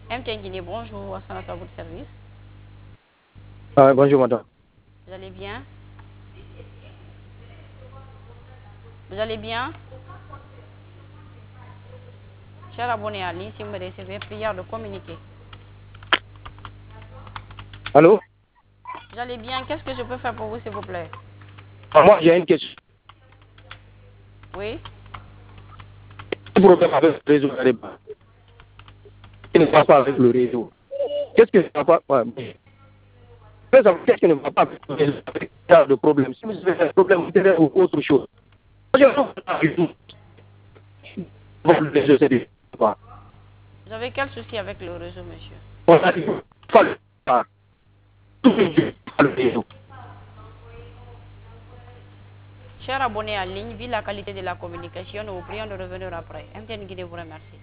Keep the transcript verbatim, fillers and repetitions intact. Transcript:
M T N Guinée, bonjour, à à votre service. Ah, bonjour madame. Vous allez bien? Vous allez bien? Cher abonné à ligne, si vous me recevez, prière de communiquer. Allô? Vous allez bien? Qu'est-ce que je peux faire pour vous, s'il vous plaît? Ah, moi, j'ai une question. Oui? Un problème avec le réseau là-bas. Qui ne va pas avec le réseau. Qu'est-ce que ça va pas? Qu'est-ce qui ne va pas avec le réseau? Avec le problème. Si vous avez un problème intérieur ou autre chose. Moi, je ne pas le réseau, c'est du- Vous avez quel souci avec le réseau, monsieur? On a dit, pas le pas. Tout le monde, pas le réseau. Cher abonné en ligne, vu la qualité de la communication, nous vous prions de revenir après. M T N Guinée vous remercie.